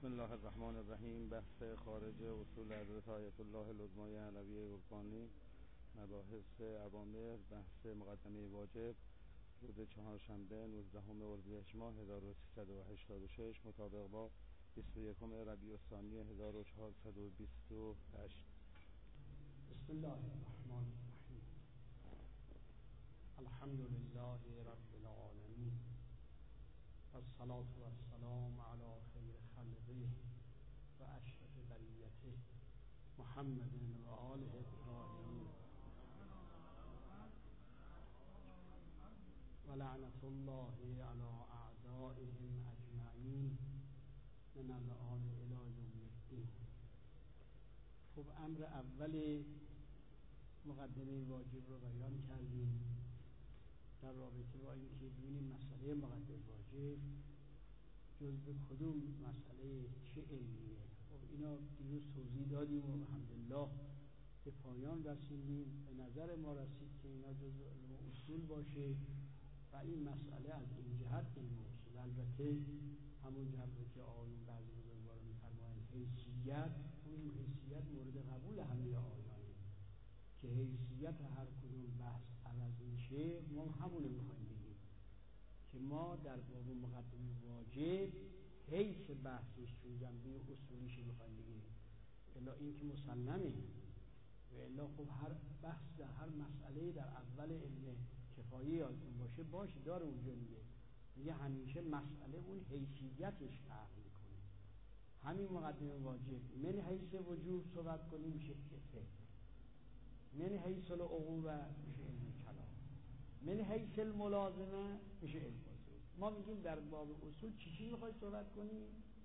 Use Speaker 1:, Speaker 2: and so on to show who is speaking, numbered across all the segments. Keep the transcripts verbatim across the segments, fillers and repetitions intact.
Speaker 1: بسم الله الرحمن الرحیم. بحث خارج اصول حضرت آیت الله العظمی علویه عرفانی، مباحث اوامر، بحث مقدمه واجب، روز چهارشنبه نوزدهم اردیبهشت ماه هزار و سیصد و هشتاد و شش مطابق با بیست و یکم ربیع الثانی هزار و چهارصد و بیست و هشت.
Speaker 2: بسم الله الرحمن الرحیم. الحمد لله رب العالمین والصلاة والسلام على خیر خلقه و اشرف بریته محمد و آله الطاهرین و لعنة الله على اعدائهم اجمعین من الآن الی یوم الدین. خب امر اول مقدمه واجب رو بیان کردیم. در رابطه با اینکه ببینیم مسئله مقدمه واجب جزء کدوم مسئله چه علمیه. خب اینا دیروز توضیح دادیم و الحمدلله به پایان رسیدیم. به نظر ما رسید که اینا جزء علم اصول باشه و این مسئله از این جهت علم اصول. البته همون جبه که آیون بعضی بزرگواران می‌فرمایند حیثیت، اون حیثیت مورد قبول همه آیانه که حیثیت هر کدوم بحث عوض میشه. ما همون رو میخوایم بگیم که ما در باب مقدمه واجب حیث بحثش چون جنبه اصولیش میخوایم بگیم، الا این که مسلمه و الا خب هر بحث در هر مسئله در اول علم کفایه یادتون باشه باشه داره اونجا میگه میگه همیشه مسئله اون حیثیتش فرق میکنه. همین مقدمه واجب من حیث وجوب صحبت کنیم میشه فقه، من حیث العقوبه میشه علم کلام، من حیث الملازمه میشه علم اصول. ما میگیم در باب اصول چی چی میخوای صحبت کنیم؟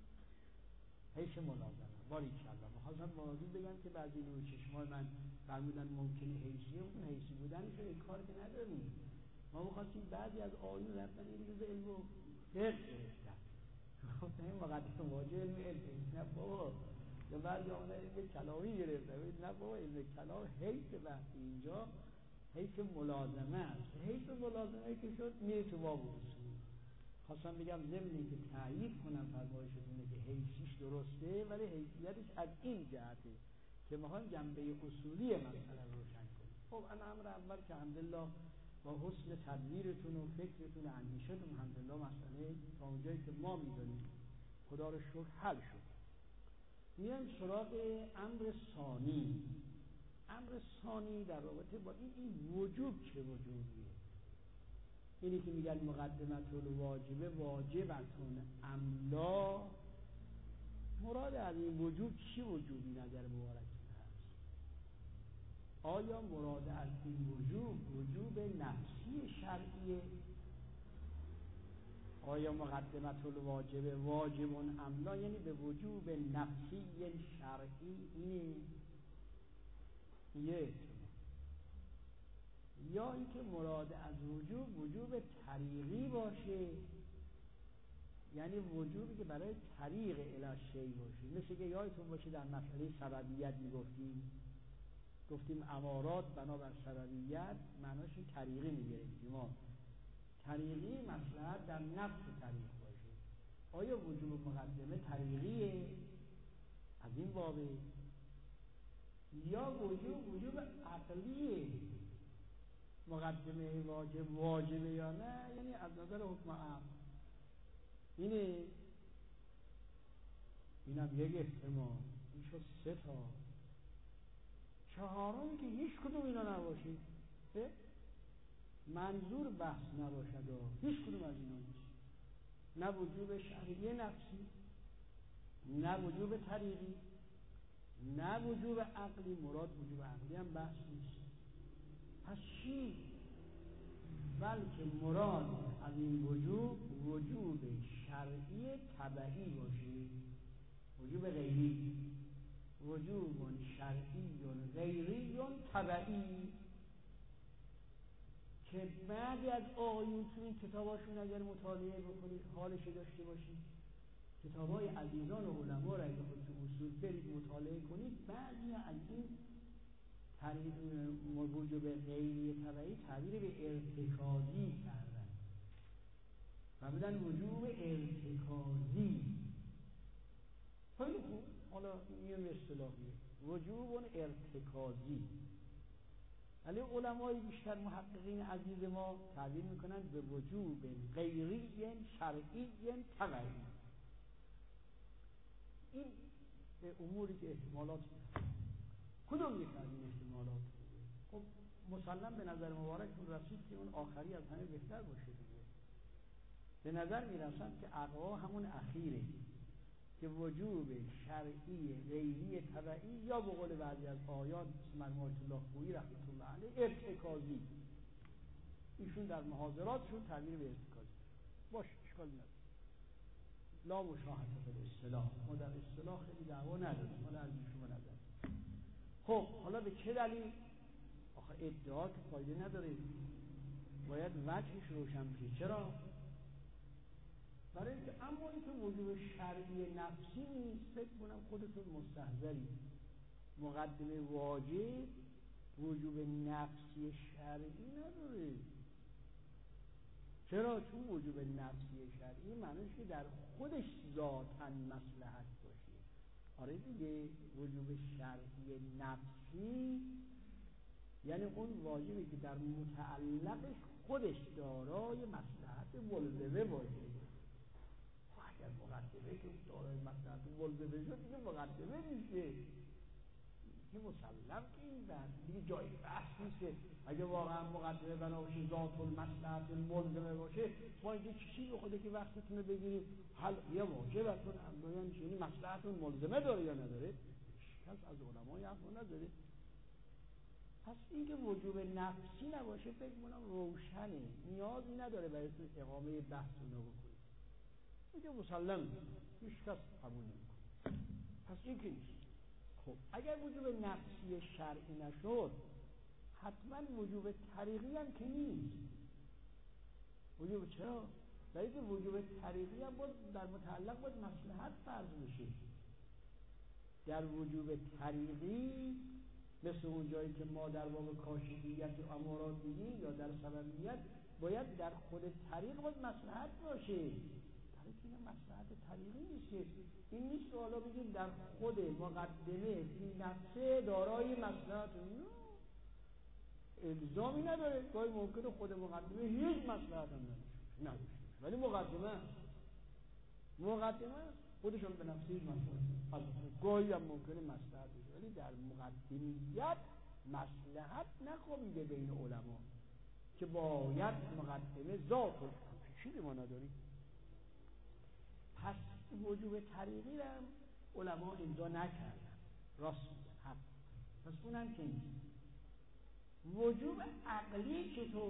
Speaker 2: حیث ملازمه. باریکالله. میخواستم واضح بگم که بعضی نور چشمای من فرمودن ممکنه حیثیه، اون حیثی بودنش رو انکار که نداریم. ما میخواستیم بعضی از آیون رفتن این روز علم و فقه گرفتن. خب این مقدمه واجب علم علم نه بابا. یا بعضی آمدن علم کلامی گرفتن. نه بابا علم کلام حیث بحثی اینجا حیث ملازمه است. حیث ملازمه که شد میره تو باب اصول. خواستم بگم ضمن اینکه تایید کنم فرمایشتونه که حیثیش درسته ولی حیثیتش از این جهته که میخوایم جنبه اصولی مسئله رو روشن کنیم. خب انا امر اول که الحمدلله با حسن تدبیرتون و فکرتون و اندیشتون الحمدلله مسئله تا اونجایی که ما میدونیم خدا رو شکر حل شد. میایم سراغ امر ثانی. امر ثانی در رابطه با این این وجوب چه وجوبیه؟ اینی که میگن مقدمت الواجبه واجبتون املا، مراد از این وجوب چی وجوبی نظر مبارکتون هست؟ آیا مراد از این وجوب وجوب نفسی شرعیه؟ آیا مقدمت الواجبه واجبون املا یعنی به وجوب نفسی شرعی اینه؟ یه یا اینکه مراد از وجوب وجوب طریقی باشه، یعنی وجوبی که برای طریق الی شیء باشه. مثل که یادتون باشه در مسئله سببیت میگفتیم گفتیم امارات بنابر سببیت معناش طریقی میگرفتیم. ما طریقی مصلحت در نفس طریق باشه. آیا وجوب مقدمه طریقیه از این بابه یا وجوب وجوب عقلیه؟ مقدمه واجب واجبه یا نه، یعنی از نظر حکم عقل اینه. اینم یک احتمال. این شد سه تا. چهارمی که هیچ کدوم اینا نباشه، منظور بحث نباشد و هیچ کدوم از اینا نیست. نه وجوب شرعی نفسی، نه وجوب طریقی، نه وجوب عقلی. مراد وجوب عقلی هم بحث نیست. پس چی؟ بلکه مراد از این وجوب وجوب شرعی تبعی باشه، وجوب غیری. وجوب شرعی غیری تبعی که بعضی از آیون تو این کتاباشون اگر مطالعه بکنید حالش داشته باشید، کتابای عزیزان و علما را اگه خود تو اصول برید مطالعه کنید، بعضی از این تعریف وجوب غیری تبعی تعبیر به ارتکازی کردن و بدن وجوب ارتکازی. این اصطلاحیه وجوب ارتکازی. ولی علمای بیشتر محققین عزیز ما تعبیر میکنن به وجوب غیری شرعی طبعی. این به اموری که احتمالات میده. کدوم یک از این احتمالات؟ خب مسلم به نظر مبارکتون رسید که اون آخری از همه بهتر باشه دیگه. به نظر میرسد که اقوا همون اخیره که وجوب شرعی غیری طبعی یا به قول بعضی از آیات مرحوم الله خویی رحمت الله علیه ارتکازی. ایشون در محاضراتشون تعبیر به ارتکازی باش اشکال نداره. لا مشاهده به اصطلاح، ما در اصطلاح خیلی دعوا نداریم، حالا از شما نظر. خب حالا به چه دلیل؟ آخه ادعا که فایده نداره، باید وجهش روشن بشه. چرا؟ برای اینکه اما اینکه وجوب شرعی نفسی نیست، فکر کنم خودتون مستحضری. مقدمه واجب وجوب نفسی شرعی نداره. چرا؟ چون وجوب نفسی شرعی معنیش که در خودش ذاتاً مصلحت باشه. آره دیگه، وجوب شرعی نفسی یعنی اون واجبی که در متعلقش خودش دارای مصلحت ملزمه باشه. اگر مقدمه که دارای مصلحت ملزمه شد دیگه مقدمه میشه. که مسلم که این بحث دیگه جای بحث نیست که اگه واقعا مقدمه بنا باشه ذات المصلحت ملزمه باشه، ما اینجا چی به خوده که وقتتون رو بگیریم حل یه واجبتون امرویان چینی مصلحتون ملزمه داره یا نداره؟ کس از علمای حرف نداره. پس اینکه وجوب نفسی نباشه فکر کنم روشنه، نیازی نداره برای اقامه بحث رو بکنید. اینکه مسلم هیچ کس قبول نمیکنه. پس این که نیست. خب اگر وجوب نفسی شرعی نشد، حتما وجوب طریقی هم که نیست. وجوب چرا؟ برای که وجوب طریقی هم باید در متعلق باید مصلحت فرض بشه. در وجوب طریقی مثل اون جایی که ما در باب کاشفیت امارات میگیم یا در سببیت، باید در خود طریق باید مصلحت باشه. در این مصلحت طریقی نیست. این نیست که حالا بگیم در خود مقدمه فی نفسه دارای مصلحت، الزامی نداره. گاهی ممکنه خود مقدمه هیچ مصلحت هم نداره، ولی مقدمه مقدمه خودشون به نفسه هیچ مصلحت، گاهی هم ممکنه مصلحت بشه، ولی در مقدمیت مصلحت نخوابیده بین علما که باید مقدمه ذات رو چیزی ما نداریم. پس وجوب طریقی هم علما امضا نکردن، راست میگن، حق. پس اونم که نیست. وجوب عقلی چطور؟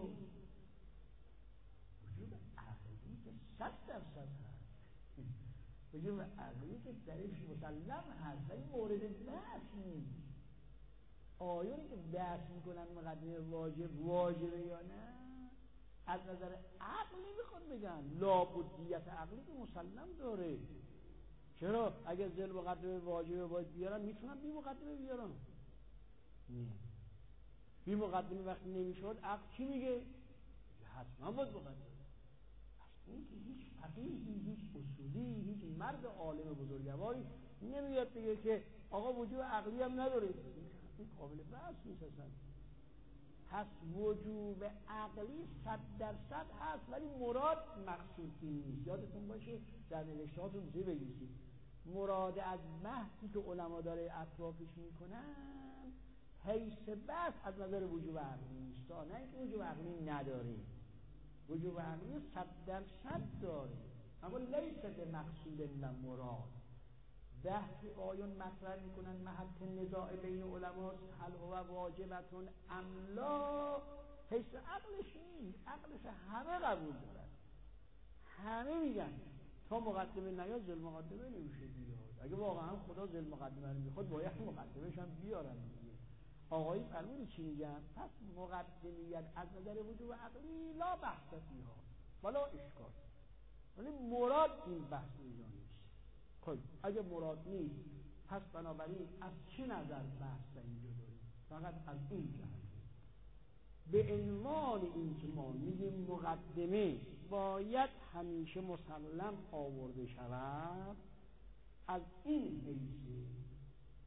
Speaker 2: وجوب عقلی که صد درصد هست. وجوب عقلی که درش مسلم هست، ولی مورد بحث نیست. آیونی که بحث میکنن مقدمه واجب واجبه یا نه، از نظر عقلی میخواد بگن لابدیت عقلی که مسلم داره. چرا؟ اگر ذل مقدمه واجبه باید بیارن، میتونن بی مقدمه بیارن؟ نه. بی مقدمه وقتی نمیشود عقل چی میگه؟ حتما باید مقدمه. این که هیچ فقیهی، هیچ اصولی، هیچ مرد عالم بزرگواری نمیاد بگه که آقا وجوب عقلی هم نداره. این قابل بحث نیست اصلا. پس وجوب عقلی صد درصد هست، ولی مراد مقصود این نیست. یادتون باشه در نوشتهاتون زیر بگیسید مراد از بحثی که علما داره اطرافش میکنن حیث بحث از نظر وجوب عقلی نیست، نه اینکه وجوب عقلی نداره. وجوب عقلی صد درصد داره، اما لیس به مقصود نه مراد. بحثی آیون مطرح میکنن محل نزاع بین علماست، هل هو واجبتون ام لا، حیث عقلش نیست. عقلش همه قبول دارن، همه میگن تا مقدمه نیاد ذل مقدمه نمیشه بیاد. اگه واقعا خدا ذل مقدمه رو میخواد باید مقدمهش هم بیارن دیگه. آقایی فرمودی چی میگن؟ پس مقدمیت از نظر وجوب عقلی لا بحث فیها ولا اشکال، ولی مراد این بحث اینجا نیست. خب اگه مراد نیست، پس بنابراین از چه نظر بحث اینجا داریم؟ فقط از این جهت. به عنوان این که ما میگیم مقدمه باید همیشه مسلم آورده شود، از این حیث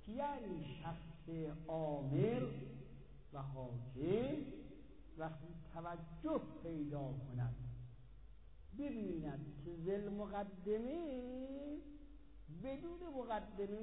Speaker 2: یعنی شخص عامل و حاکم وقتی توجه پیدا کند ببیند که ذل مقدمه بدون مقدمه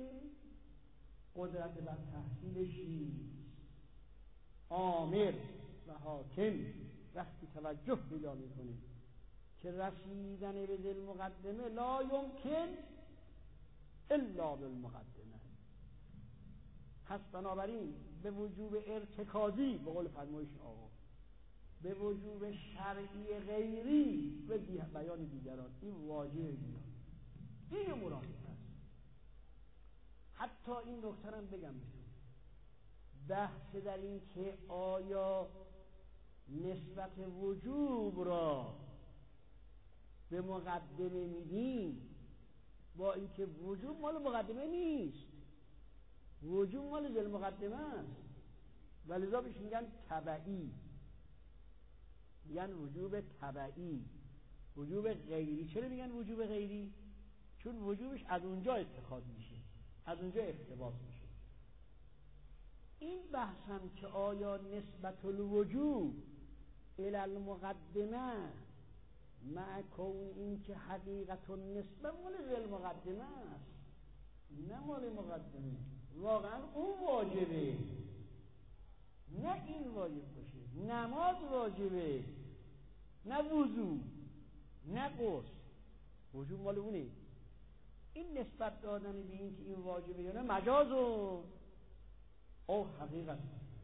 Speaker 2: قدرت بر تحصیلش نیست. عامل و حاکم وقتی توجه پیدا میکنه که رسیدن به ذل مقدمه لا یمکن الا بالمقدمه، پس بنابراین به وجوب ارتکازی به قول فرمایش آقا، به وجوب شرعی غیری و بیان دیگران این واجب میاد. این مراد است. حتی این نکته رو بگم بهتون، بحث در این که آیا نسبت وجوب را به مقدمه میدیم، با اینکه وجوب مال مقدمه نیست، وجوب مال ذل مقدمه است، ولذا بهش میگن تبعی، میگن وجوب تبعی، وجوب غیری. چرا میگن وجوب غیری؟ چون وجوبش از اونجا اتخاذ میشه، از اونجا اقتباس میشه. این بحثم که آیا نسبت الوجوب الی المقدمه مع کون این که حقیقت النسبه مال ذل مقدمه است نه مال مقدمه، واقعا اون واجبه نه این واجب باشه. نماز واجبه نه وضو نه غسل، وجوب مال اونه. این نسبت دادن به این که این واجبه یا نه مجاز و او حقیقت.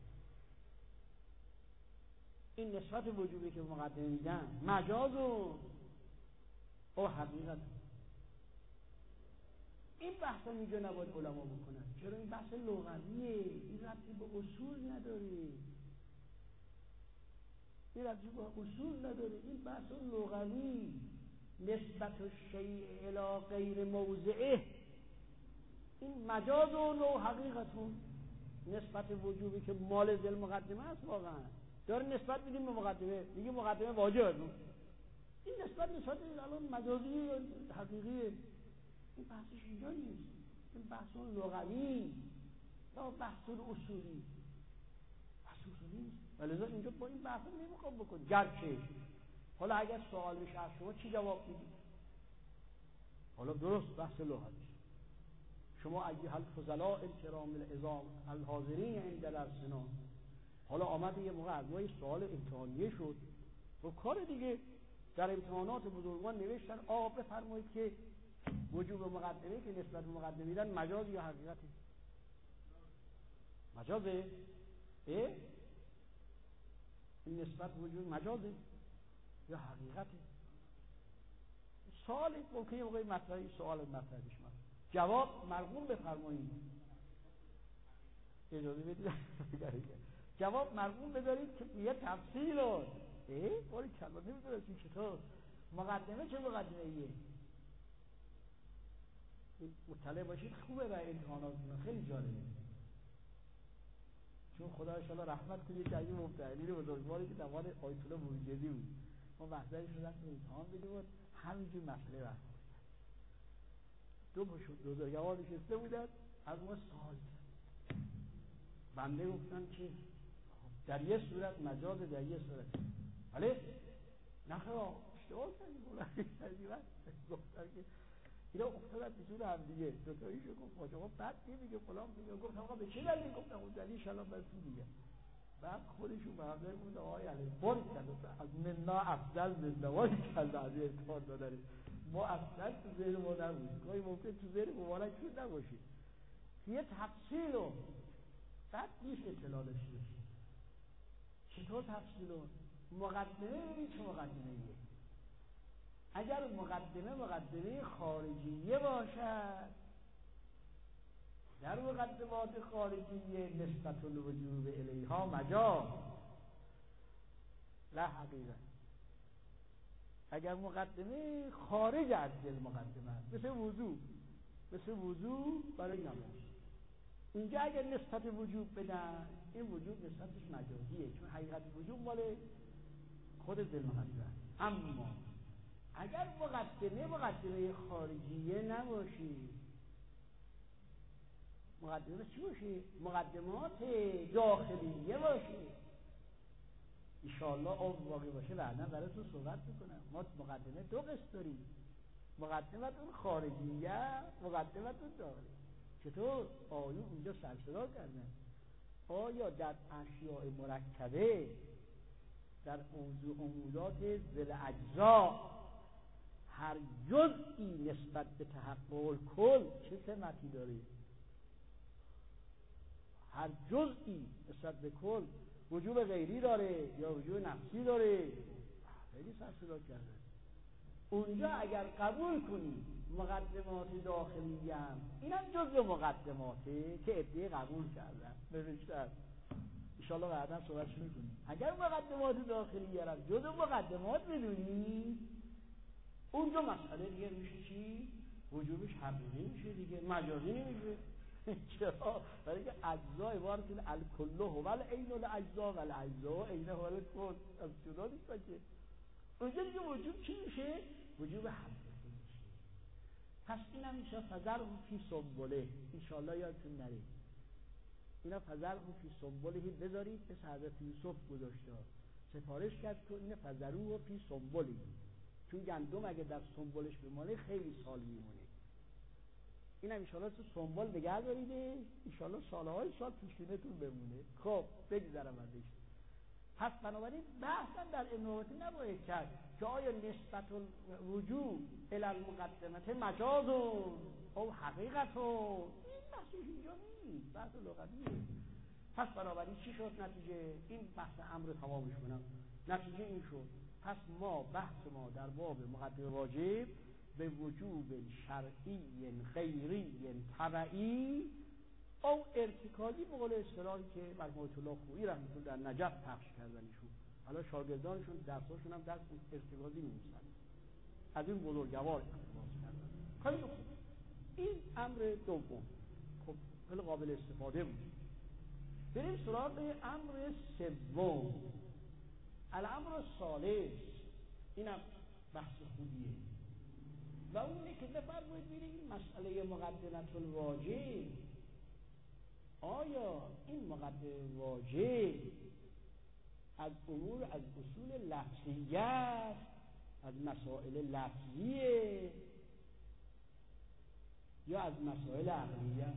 Speaker 2: این نسبت وجوبی که مقدمه میدن مجاز و او حقیقت. این بحث اینجا نباید علما بکنن. چرا؟ این بحث لغویه، این ربطی به اصول نداره، این ربطی به اصول نداره. این بحث لغوی، نسبت الشیء الی غیر موضعه، این مجاز و نو حقیقتون. نسبت وجوبی که مال ذل مقدمه است واقعا داره نسبت میدیم به مقدمه، میگه مقدمه واجبه. این نسبت نسبت الان مجازی حقیقیه. این بحثش اینجا نیست، این بحث لغوی نه بحث اصولی، بحث اصولی نیست. ولذا اینجا با این بحث نمیخوام بکنم. گرچه حالا اگر سوال بشه از شما چی جواب میدید؟ حالا درست بحث لغوی. شما ایها الفضلاء الکرام العظام الحاضرین عند درسنا، حالا آمد یه موقع از ما سوال امتحانیه شد و کار دیگه در امتحانات بزرگان نوشتن آ بفرمایید که وجوب مقدمه که نسبت به مقدمه میدن مجاز یا حقیقته؟ مجازه؟ اه؟ این نسبت وجوب مجازه یا حقیقته؟ سوال ممکنه یه موقعی مطرحی سوال مطرحش من جواب مرغوم بفرمایید، اجازه بدید جواب مرغوم بذارید که یه تفصیل رو اه؟ باری کلا نمیدونستیم چطور مقدمه چه مقدمه ایه. مطلع باشید خوبه برای امتحاناتتون، خیلی جالبه. چون خدا انشاءالله رحمت کنید که این مبتدئین بزرگواری که دوان آیت الله موجدی بود، ما وحدتش رو رفتیم امتحان بدیم و همینجور مسئله رفت. دو بزرگوار نشسته بودن از ما سوال کرد. بنده گفتن که در یه صورت مجاز، در یه صورت ولی نخیر اشتباه کردیم. گفتن که اینا افتادن به جور هم دیگه. دوتاییشو گفت ما شما بد نمیگه فلان میگه. گفت آقا به چه دلیل؟ گفتم اون دلیل شلام برسون دیگه. بعد خودشون به همه گفت آقای علی باری کرده از مننا افضل مننا باری کرده از یه اتحاد داداره. ما اصلا تو ذهن ما نبود، گاهی ممکن تو ذهن مبارک شد نباشید. یه تفصیل رو بعد نیست اطلاع داشته باشید. چطور تفصیل رو؟ مقدمه ببینید چه مقدمه ایه. اگر مقدمه مقدمه خارجیه باشد، در مقدمات خارجیه نسبت الوجوب الیها مجاز لا حقیقت. اگر مقدمه خارج از دل مقدمه است، مثل وضو، مثل وضو برای نماز، اینجا اگر نسبت وجوب بدن این وجوب نسبتش مجازیه، چون حقیقت وجوب مال خود دل مقدمه. اما اگر مقدمه مقدمه خارجیه نباشی، مقدمه چی باشه؟ مقدمات داخلیه باشه. انشاءالله عمر باقی باشه بعدا براتون صحبت میکنم. ما مقدمه دو قسم داریم، مقدمتون خارجیه، مقدمتون داخلی. چطور؟ آیون اونجا سرسرا کردن آیا در اشیاء مرکبه، در عمودات ذل اجزا، هر جزئی نسبت به تحقق کل چه سمتی داره؟ هر جزئی نسبت به کل وجوب غیری داره یا وجوب نفسی داره؟ خیلی سرسرا کردن. اونجا اگر قبول کنی مقدمات داخلی هم اینم جزء مقدماته که ادعای قبول کردن نوشتن، انشاءالله بعدا صحبتش میکنیم. اگر مقدمات داخلی هم جزء مقدمات بدونی، اونجا مسئله دیگه میشه چی؟ وجوبش حقیقی میشه دیگه، مجازی نمیشه. چرا؟ برای که اجزا عبارت الکل هو العین الاجزا و الاجزا عین هو الکل، از جدا نیست که. اونجا دیگه وجوب چی میشه؟ وجوب حقیقی میشه. پس اینم میشه فذر فی سنبله، انشاءالله یادتون نره اینا فذر فی سنبله بذارید. به حضرت یوسف گذاشته، سفارش کرد تو این فذرو فی سنبله، چون گندم اگه در سنبلش بمانه خیلی سال میمونه. اینم انشاءالله تو سنبل نگه داریده، انشاءالله سالهای سال پیشینتون بمونه. خب بگذارم ازش. پس بنابراین بحثا در امروزی نباید کرد که آیا نسبت الوجوب الی المقدمه مجاز او حقیقت، این بحثش اینجا نیست، بحث لغویه. پس بنابراین چی شد نتیجه؟ این بحث امر تمامش کنم. نتیجه این شد پس ما بحث ما در باب مقدمه واجب به وجوب شرعی غیری تبعی او ارتکازی به قول اصطلاحی که مرحوم الله خویی رحمة الله در نجف پخش کردنشون، حالا شاگردانشون درساشون هم درس ارتکازی می‌نویسن، از این بزرگوار اقتباس کردن. خیلی خوب، این امر دوم خب خیلی قابل استفاده بود. بریم سراغ امر سوم، الامر الثالث. اینم بحث خوبیه و اونه که بفرمایید ببینید این مسئله مقدمه الواجب، آیا این مقدمه واجب از امور از اصول لفظیت، از مسائل لفظیه یا از مسائل عقلیه؟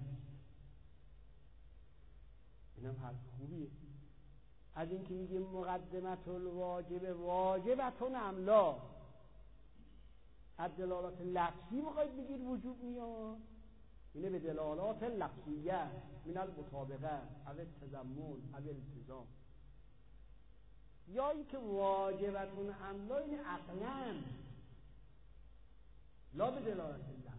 Speaker 2: اینم حرف خوبیه. از اینکه میگه مقدمه الواجب واجبتون املا، از دلالات لفظی میخواید بگید وجوب میاد، اینه به دلالات لفظیه من المطابقه او التضمن او الالتزام، یا اینکه واجبتون املا این عقلا لا به دلالت لفظ.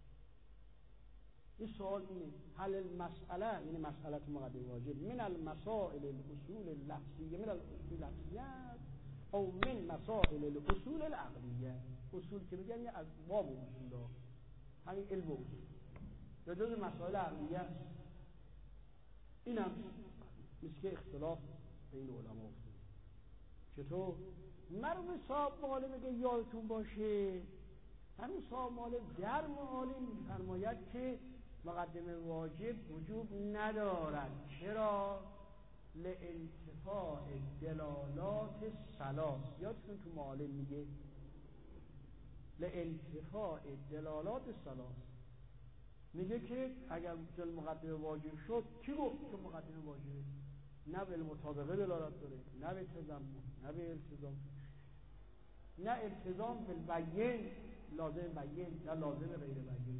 Speaker 2: این سوال اینه حل المسئله، یعنی مسئله مقدمه واجب من المسائل الاصول اللفظیه من الاصول اللفظیه او من مسائل الاصول العقلیه. اصول که میگن یه از باب اصول ها، همین علم اصول یا جز مسائل عقلیه. این هم مثل که اختلاف بین علما افتاد. چطور؟ مرحوم صاحب معالم میگه یادتون باشه، مرحوم صاحب معالم در معالم میفرماید که مقدمه واجب وجوب ندارد. چرا؟ لانتفاع دلالات ثلاث. یادتون تو معالم میگه لانتفاع دلالات ثلاث، میگه که اگر جل مقدمه واجب شد، کی گفت که مقدمه واجبه؟ نه به مطابقه دلالت داره، نه به تضمن، نه به التزام، نه التزام بالبین لازم بین، نه لازم غیر بین.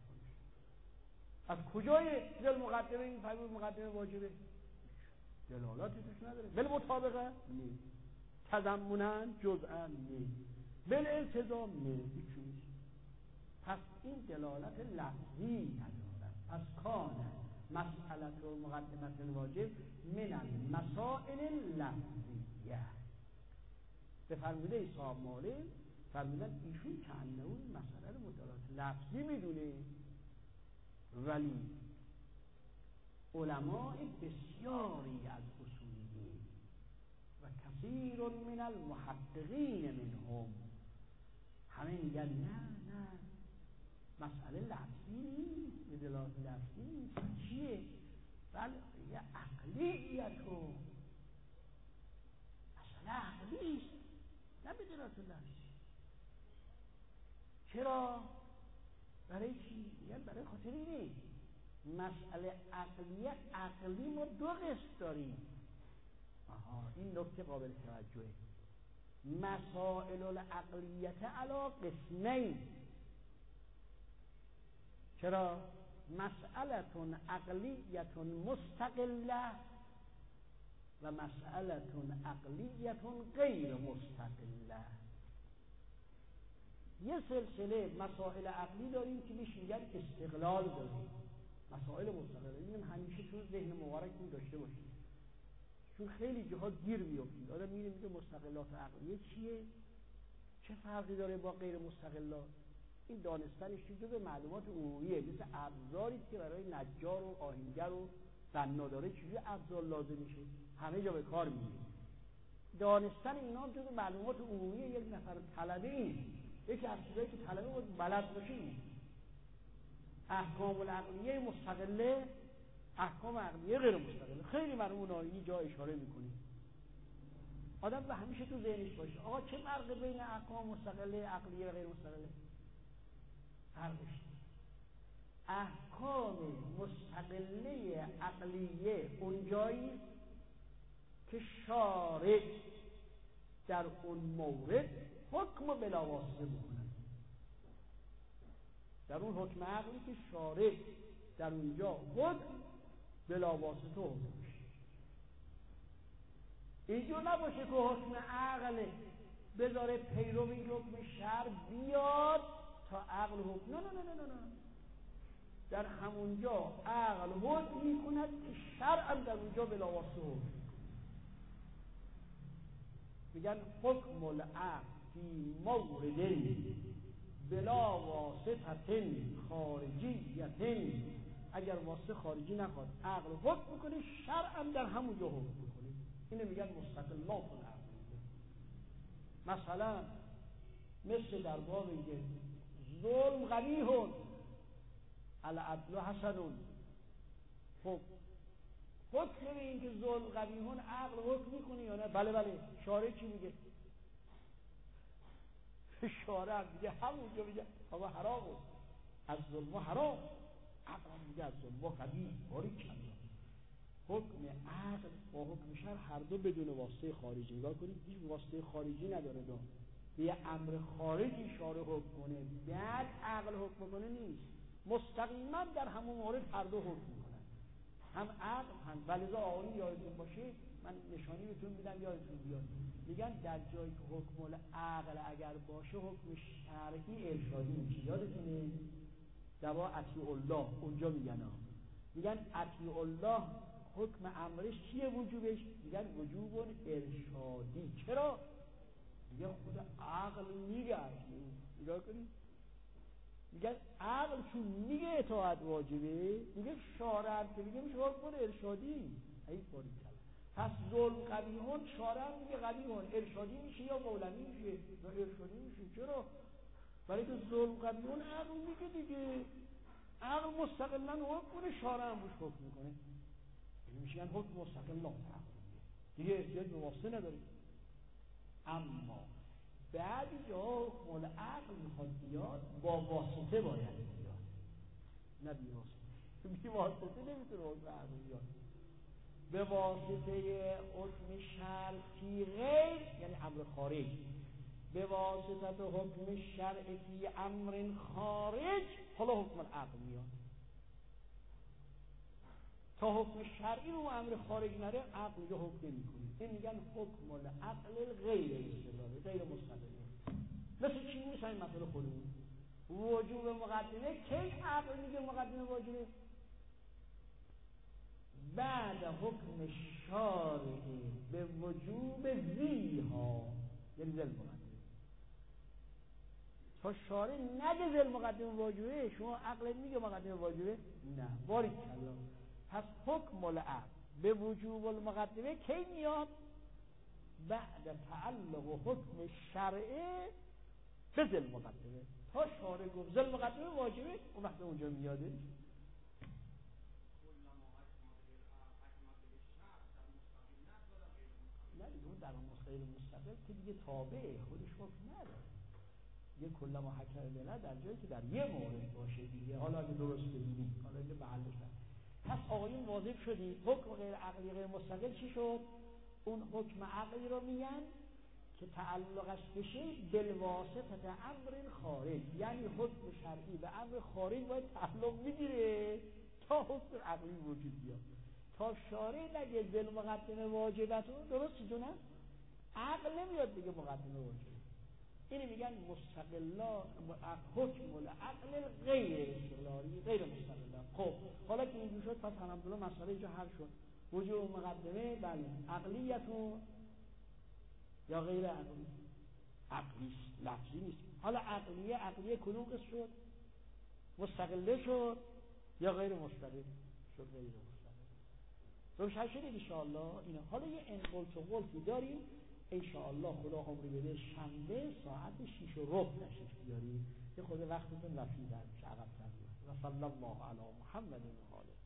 Speaker 2: از کجای جل مقدمه این فرمود مقدمه واجبه؟ دلالاتی توش نداره. بالمطابقه نه، تضمنا جزءا نه، بالالتزام نه، هیچ نیست. پس این دلالت لفظی ندارد. پس کان مسئله و مقدمه الواجب من المسائل اللفظیه. به فرموده صاحب معالم فرمودن ایشون که انه این مسئله رو دلالت لفظی میدونه، ولی علماء بسیاری از اصولیین و کثیر من المحققین منهم همه میگن نه نه مسئله لفظی نیست، به دلالت لفظی نیست. چیه؟ بله یه عقلیت و مسئله عقلی است، نه به دلالت لفظی. چرا؟ برای چی؟ میگن برای خاطر اینه مسئله عقلیه عقلی ما دو قسم داریم. آها این نکته قابل توجهه. مسائل العقلیت علی قسمین. چرا؟ مسئله عقلیت مستقله و مسئله عقلیت غیر مستقله. یه سلسله مسائل عقلی داریم که بهش میگن استقلال داریم، مسائل مستقله. اینم همیشه تو ذهن مبارکتون داشته باشید، چون خیلی جاها گیر میافتید. آدم میره میگه مستقلات عقلیه چیه؟ چه فرقی داره با غیر مستقلات؟ این دانستنش جزء معلومات عمومیه، مثل ابزاری که برای نجار و آهنگر و بنا داره. چجوری ابزار لازم میشه؟ همه جا به کار میره. دانستن اینا جزء معلومات عمومیه. یک نفر طلبه این یکی از چیزایی که طلبه باید بلد باشه این احکام العقلیه مستقله، احکام عقلیه غیر مستقله. خیلی مرحوم نایینی جا اشاره میکنه. آدم به همیشه تو ذهنش باشه آقا چه فرقی بین احکام مستقله عقلیه و غیر مستقله؟ فرقش احکام مستقله عقلیه اونجایی که شارع در اون مورد حکم بلا واسطه بکنه. در اون حکم عقلی که شارع در اونجا حکم بلا واسطه حکم بشه. اینجور نباشه که حکم عقل بذاره پیرو این حکم شرع بیاد تا عقل حکم. نه نه نه نه نه در همونجا عقل حکم میکند که شرع هم در اونجا بلا واسطه حکم. میگن حکم العقل فی مورد بلا واسطه خارجیت. اگر واسطه خارجی نخواد عقل حکم میکنه، شرع هم در همونجا حکم میکنه. اینو میگن مستقلات العقلیه. مثلا مثل در باب اینکه ظلم قبیح العدل حسن. خب حکم این که ظلم قبیح عقل حکم میکنه یا نه؟ بله بله. شارع چی میگه؟ شارع میگه همونجا میگه آقا حرام از ظلم حرام، عقل میگه از ظلم قبیح. باری کلا حکم عقل با حکم شرع هر دو بدون واسطه خارجی. نگاه کنید هیچ واسطه خارجی نداره. دو به یه امر خارجی شارع حکم کنه بعد عقل حکم کنه نیست، مستقیما در همون مورد هر دو حکم میکنن، هم عقل هم. ولذا آقایی یادتون باشه من نشانی بهتون میدم یادتون بیاد، میگن در جایی که حکم العقل اگر باشه حکم شرعی ارشادی میشه. یادتونه دوا اطیع الله اونجا میگن ها. میگن اطیع الله حکم امرش چیه وجوبش؟ میگن وجوب ارشادی. چرا؟ میگن خود عقل میگه. نگاه کنید میگن عقل چون میگه اطاعت واجبه، میگه شارع که میگه میشه حکم ارشادی. ای باری کلا. پس ظلم قبیحون شارع میگه قبیحون ارشادی میشه یا مولوی میشه یا ارشادی میشه. چرا؟ برای که ظلم قبیحون عقل میگه دیگه. عقل مستقلا حکم کنه، شارع هم روش حکم میکنه. این میشن حکم مستقل عقلیه دیگه، احتیاج به واسطه نداره. اما بعدی جا حکم العقل میخواد بیاد با واسطه باید بیاد، نه بی واسطه. بی واسطه نمیتونه حکم عقل بیاد. به واسطه حکم شرعی غیر یعنی امر خارج، به واسطه حکم شرعی فی امر خارج حالا حکم العقل میاد. تا حکم شرعی رو امر خارج نره عقل جو حکم نمی‌کنه. این میگن حکم العقل غیر استقلالی، غیر مستقله. مثل چی؟ مثل این مسئله خودمون وجوب مقدمه. کی عقل میگه مقدمه واجبه؟ بعد حکم شارعی به وجوب زیها، یعنی ذل مقدمه. تا شارع نگه ذل مقدمه واجبه، شما عقل میگه مقدمه واجبه؟ نه. باری کلا. پس حکم العقل به وجوب المقدمه کی میاد؟ بعد تعلق حکم شرعی به ذل مقدمه. تا شارع گفت ذل مقدمه واجبه اون وقت اونجا میاده. نه اون در اون غیر مستقل که دیگه تابعه خودش حکم نداره. یه کلما حکم بنا در جایی که در یه مورد باشه دیگه، حالا اگه درست ببینیم حالا اینجا محلش هست. پس آقایون واضح شدید حکم غیر عقلی غیر مستقل چی شد؟ اون حکم عقلی رو میگن که تعلقش بشه بالواسطه امر خارج، یعنی حکم شرعی به امر خارج باید تعلق میگیره تا حکم عقلی وجود بیاد. تا شارع نگه بالمقدمه واجبتون، درست جونم؟ عقل نمیاد دیگه مقدمه واجب. اینی میگن مستقلا حکم العقل غیر استقلالی غیر مستقلا. خب حالا که اینجور شد پس الحمدلله مسئله اینجا حل شد. وجود مقدمه بله عقلیتون یا غیر عقلی؟ عقلی لفظی نیست. حالا عقلیه عقلیه کدوم قسم شد؟ مستقله شد یا غیر مستقل شد؟ غیر مستقل. روشن شد انشاءالله اینا. حالا یه انقلت و قلتی داریم انشاءالله خدا عمری بده شنبه ساعت شیش و ربع تشریف بیارید. یه خود وقتتون وفی در میشه عقب تر. و صلی الله علی محمد و آله.